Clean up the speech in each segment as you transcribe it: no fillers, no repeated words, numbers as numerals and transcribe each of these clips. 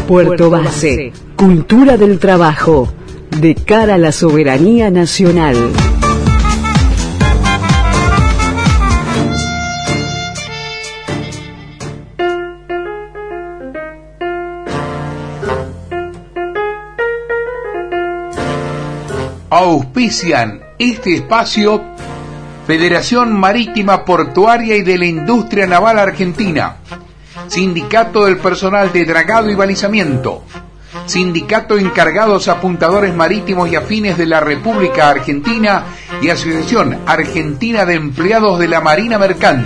Puerto Base, cultura del trabajo, de cara a la soberanía nacional. Auspician este espacio Federación Marítima Portuaria y de la Industria Naval Argentina, Sindicato del Personal de Dragado y Balizamiento, Sindicato Encargados Apuntadores Marítimos y Afines de la República Argentina y Asociación Argentina de Empleados de la Marina Mercante.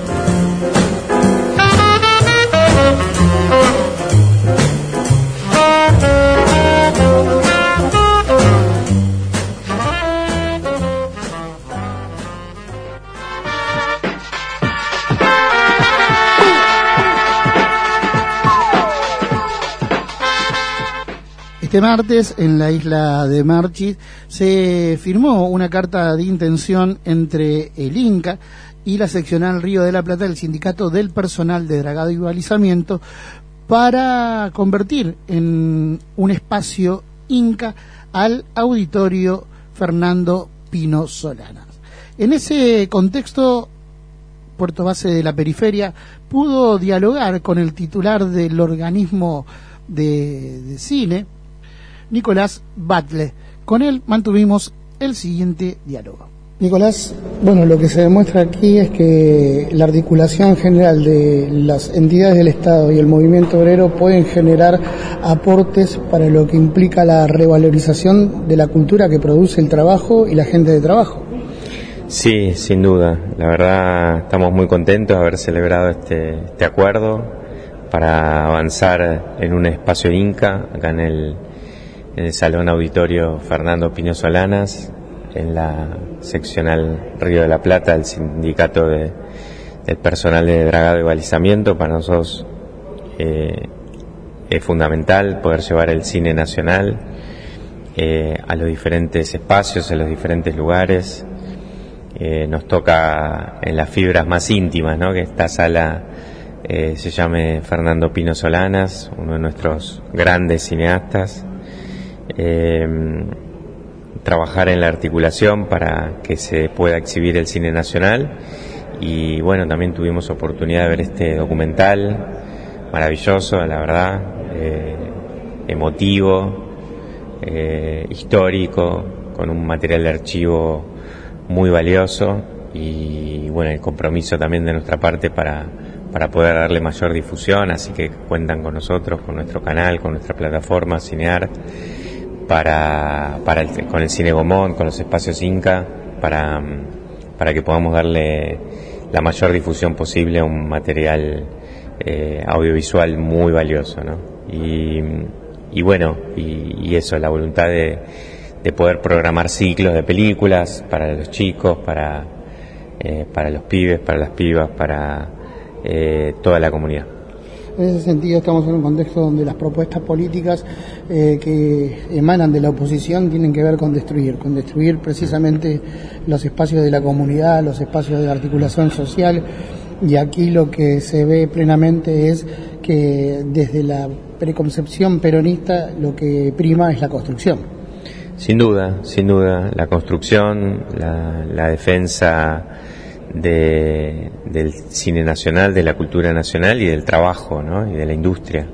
Este martes, en la isla de Marchis, se firmó una carta de intención entre el INCA y la seccional Río de la Plata del Sindicato del Personal de Dragado y Balizamiento para convertir en un espacio INCA al auditorio Fernando Pino Solanas. En ese contexto, Puerto Base de la Periferia pudo dialogar con el titular del organismo de cine, Nicolás Batle. Con él mantuvimos el siguiente diálogo. Nicolás, bueno, lo que se demuestra aquí es que la articulación general de las entidades del Estado y el movimiento obrero pueden generar aportes para lo que implica la revalorización de la cultura que produce el trabajo y la gente de trabajo. Sí, sin duda. La verdad estamos muy contentos de haber celebrado este acuerdo para avanzar en un espacio INCA acá en el Salón Auditorio Fernando Pino Solanas, en la seccional Río de la Plata del Sindicato del Personal de Dragado y Balizamiento. Para nosotros es fundamental poder llevar el cine nacional a los diferentes espacios, a los diferentes lugares. Nos toca en las fibras más íntimas, ¿no? Que esta sala se llame Fernando Pino Solanas, uno de nuestros grandes cineastas. Trabajar en la articulación para que se pueda exhibir el cine nacional, y bueno, también tuvimos oportunidad de ver este documental maravilloso, la verdad, emotivo, histórico, con un material de archivo muy valioso, y bueno, el compromiso también de nuestra parte para poder darle mayor difusión, así que cuentan con nosotros, con nuestro canal, con nuestra plataforma Cineart, con el Cine Gomón, con los espacios INCA, para que podamos darle la mayor difusión posible a un material audiovisual muy valioso, ¿no? Y bueno, y eso, la voluntad de poder programar ciclos de películas para los chicos, para los pibes, para las pibas, para toda la comunidad. En ese sentido estamos en un contexto donde las propuestas políticas que emanan de la oposición tienen que ver con destruir precisamente los espacios de la comunidad, los espacios de articulación social, y aquí lo que se ve plenamente es que desde la preconcepción peronista lo que prima es la construcción. Sin duda, la construcción, la defensa del cine nacional, de la cultura nacional y del trabajo, ¿no? Y de la industria.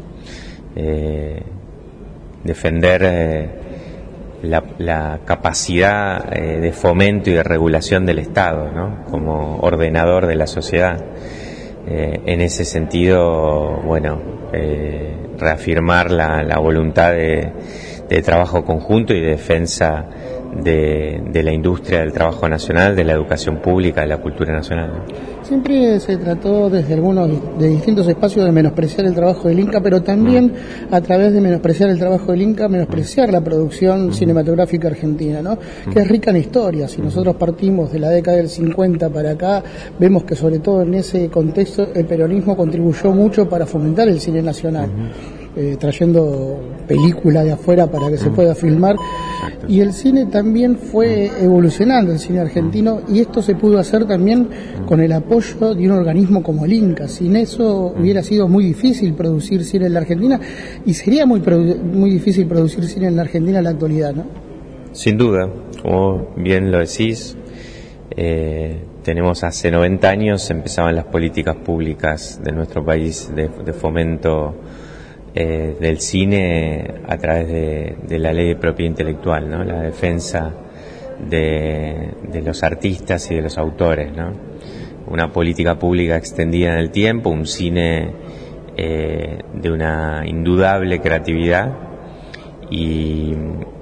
Defender la capacidad de fomento y de regulación del Estado, ¿no? Como ordenador de la sociedad. En ese sentido, bueno, reafirmar la voluntad de trabajo conjunto y de defensa de la industria del trabajo nacional, de la educación pública, de la cultura nacional. Siempre se trató desde de distintos espacios de menospreciar el trabajo del INCA, pero también a través de menospreciar el trabajo del INCA, menospreciar la producción cinematográfica argentina, ¿no? Que es rica en historia. Si nosotros partimos de la década del 50 para acá, vemos que sobre todo en ese contexto el peronismo contribuyó mucho para fomentar el cine nacional. trayendo películas de afuera para que se pueda filmar. Exacto. Y el cine también fue evolucionando, el cine argentino, y esto se pudo hacer también con el apoyo de un organismo como el Inca. Sin eso hubiera sido muy difícil producir cine en la Argentina, y sería muy difícil producir cine en la Argentina en la actualidad, ¿no? Sin duda, como bien lo decís, tenemos hace 90 años empezaban las políticas públicas de nuestro país de fomento del cine a través de la ley de propiedad intelectual, ¿no? La defensa de los artistas y de los autores, ¿no? Una política pública extendida en el tiempo, un cine de una indudable creatividad y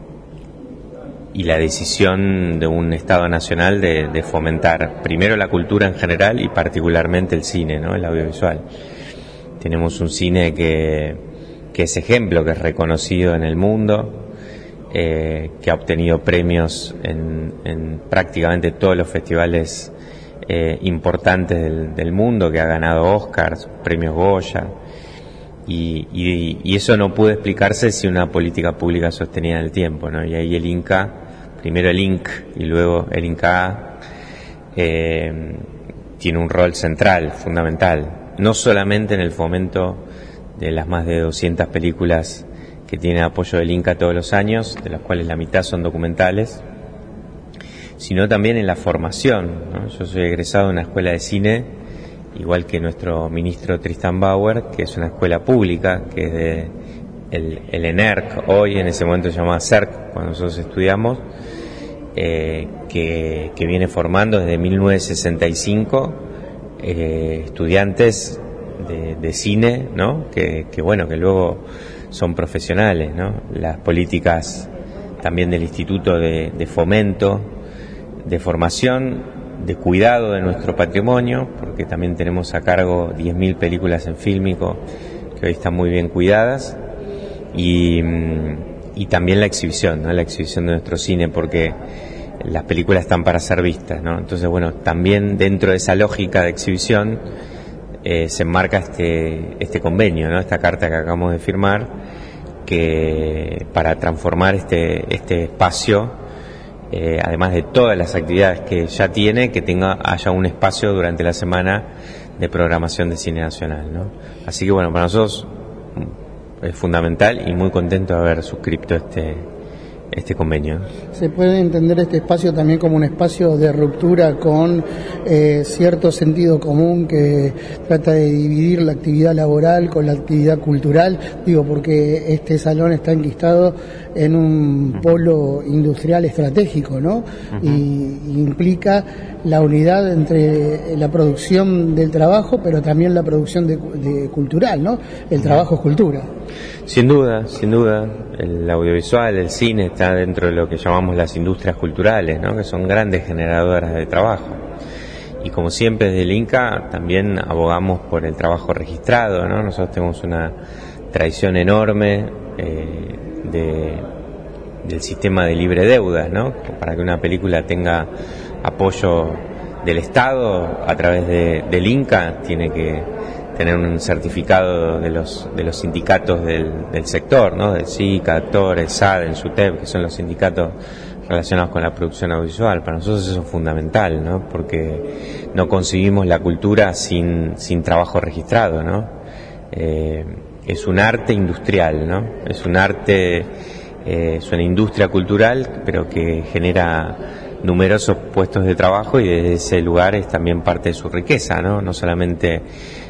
la decisión de un Estado nacional de fomentar primero la cultura en general y particularmente el cine, ¿no? El audiovisual. Tenemos un cine que es ejemplo, que es reconocido en el mundo, que ha obtenido premios en prácticamente todos los festivales importantes del mundo, que ha ganado Oscars, premios Goya, y eso no puede explicarse sin una política pública sostenida en el tiempo, ¿no? Y ahí el Inca, primero el INC y luego el INCA, tiene un rol central, fundamental, no solamente en el fomento de las más de 200 películas que tiene apoyo del Inca todos los años, de las cuales la mitad son documentales, sino también en la formación, ¿no? Yo soy egresado de una escuela de cine, igual que nuestro ministro Tristan Bauer, que es una escuela pública, que es de el ENERC, hoy en ese momento se llamaba CERC, cuando nosotros estudiamos, que viene formando desde 1965 estudiantes de cine, ¿no? Que luego son profesionales, ¿no? Las políticas también del Instituto de Fomento, de Formación, de cuidado de nuestro patrimonio, porque también tenemos a cargo 10.000 películas en fílmico que hoy están muy bien cuidadas, y también la exhibición, ¿no? La exhibición de nuestro cine, porque las películas están para ser vistas, ¿no? Entonces, también dentro de esa lógica de exhibición se enmarca este convenio, ¿no? Esta carta que acabamos de firmar, que para transformar este espacio, además de todas las actividades que ya tiene, que haya un espacio durante la semana de programación de cine nacional, ¿no? Así que para nosotros es fundamental y muy contento de haber suscrito este convenio. Se puede entender este espacio también como un espacio de ruptura con cierto sentido común que trata de dividir la actividad laboral con la actividad cultural, porque este salón está enquistado en un polo industrial estratégico, ¿no? Y implica la unidad entre la producción del trabajo, pero también la producción de cultural, ¿no? El trabajo es cultura. Sin duda, el audiovisual, el cine está dentro de lo que llamamos las industrias culturales, ¿no? Que son grandes generadoras de trabajo. Y como siempre desde el INCA también abogamos por el trabajo registrado, ¿no? Nosotros tenemos una tradición enorme del sistema de libre deuda, ¿no? Para que una película tenga apoyo del Estado a través del INCA tiene que tener un certificado de los sindicatos del sector, ¿no? Del SICA, actores, SADE, SUTEP, que son los sindicatos relacionados con la producción audiovisual. Para nosotros eso es fundamental, ¿no? Porque no concebimos la cultura sin trabajo registrado, ¿no? Es un arte industrial, ¿no? Es un arte, es una industria cultural, pero que genera numerosos puestos de trabajo, y desde ese lugar es también parte de su riqueza, ¿no? No solamente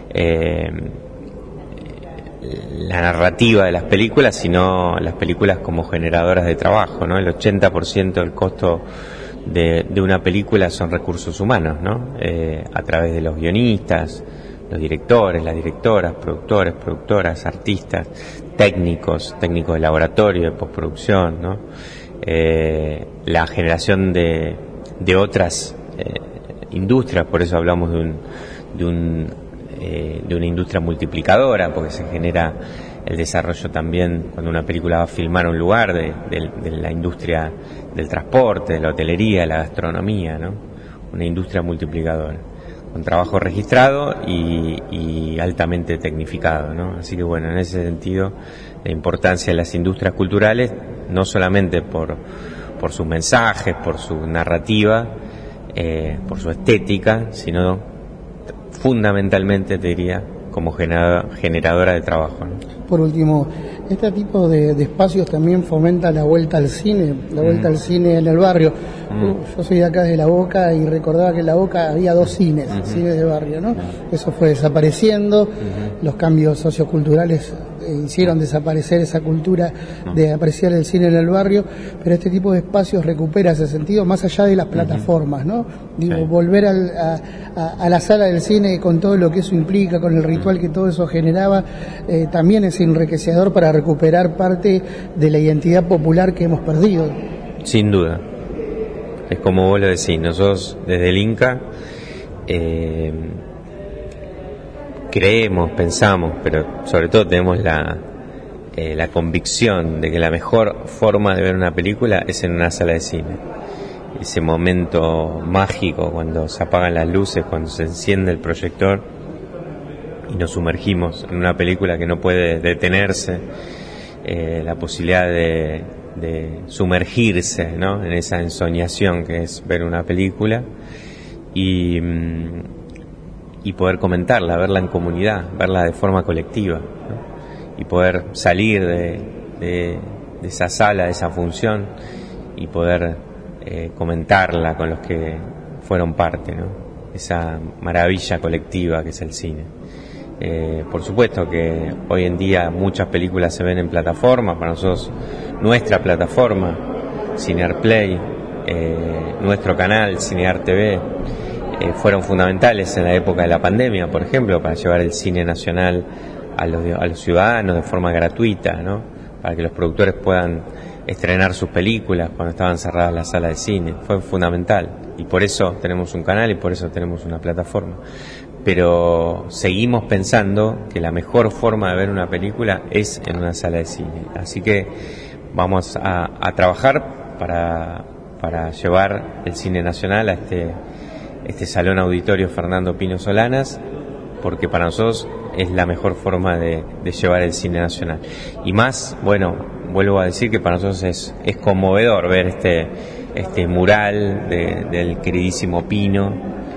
la narrativa de las películas, sino las películas como generadoras de trabajo, ¿no? El 80% del costo de una película son recursos humanos, ¿no? A través de los guionistas, los directores, las directoras, productores, productoras, artistas, técnicos de laboratorio, de postproducción, ¿no? La generación de otras industrias, por eso hablamos de una industria multiplicadora, porque se genera el desarrollo también cuando una película va a filmar un lugar de la industria del transporte, de la hotelería, de la gastronomía, ¿no? Una industria multiplicadora. con trabajo registrado y altamente tecnificado, ¿no? Así que bueno, en ese sentido, la importancia de las industrias culturales, no solamente por sus mensajes, por su narrativa, por su estética, sino fundamentalmente, te diría, como generadora de trabajo, ¿no? Por último, este tipo de espacios también fomenta la vuelta al cine, al cine en el barrio. Yo soy de acá de La Boca y recordaba que en La Boca había 2 cines, cines de barrio, ¿no? Eso fue desapareciendo, los cambios socioculturales hicieron desaparecer esa cultura de apreciar el cine en el barrio, pero este tipo de espacios recupera ese sentido más allá de las plataformas, ¿no? Digo, volver a la sala del cine con todo lo que eso implica, con el ritual que todo eso generaba, también es enriquecedor para recuperar parte de la identidad popular que hemos perdido. Sin duda. Es como vos lo decís, nosotros desde el Inca creemos, pensamos, pero sobre todo tenemos la convicción de que la mejor forma de ver una película es en una sala de cine. Ese momento mágico cuando se apagan las luces, cuando se enciende el proyector y nos sumergimos en una película que no puede detenerse, la posibilidad de sumergirse, ¿no?, en esa ensoñación que es ver una película y poder comentarla, verla en comunidad, verla de forma colectiva, ¿no? Y poder salir de esa sala, de esa función y poder comentarla con los que fueron parte, ¿no? Esa maravilla colectiva que es el cine. Por supuesto que hoy en día muchas películas se ven en plataformas. Para nosotros, nuestra plataforma, Cinear Play, nuestro canal, Cinear TV, fueron fundamentales en la época de la pandemia, por ejemplo, para llevar el cine nacional a los ciudadanos de forma gratuita, ¿no? Para que los productores puedan estrenar sus películas cuando estaban cerradas las salas de cine. Fue fundamental, y por eso tenemos un canal y por eso tenemos una plataforma. Pero seguimos pensando que la mejor forma de ver una película es en una sala de cine. Así que vamos a trabajar para llevar el cine nacional a este Salón Auditorio Fernando Pino Solanas, porque para nosotros es la mejor forma de llevar el cine nacional. Y más, bueno, vuelvo a decir que para nosotros es conmovedor ver este mural del queridísimo Pino,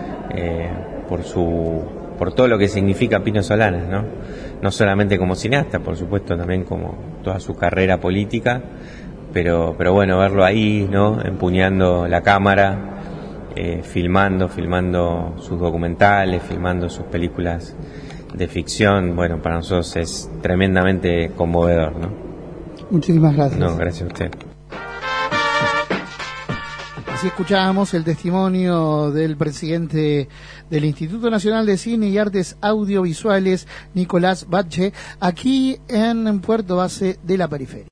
por todo lo que significa Pino Solanas, ¿no? No solamente como cineasta, por supuesto, también como toda su carrera política, pero bueno, verlo ahí, ¿no?, empuñando la cámara, filmando sus documentales, filmando sus películas de ficción. Bueno, para nosotros es tremendamente conmovedor, ¿no? Muchísimas gracias. No, gracias a usted. Así escuchábamos el testimonio del presidente del Instituto Nacional de Cine y Artes Audiovisuales, Nicolás Batche, aquí en Puerto Base de la Periferia.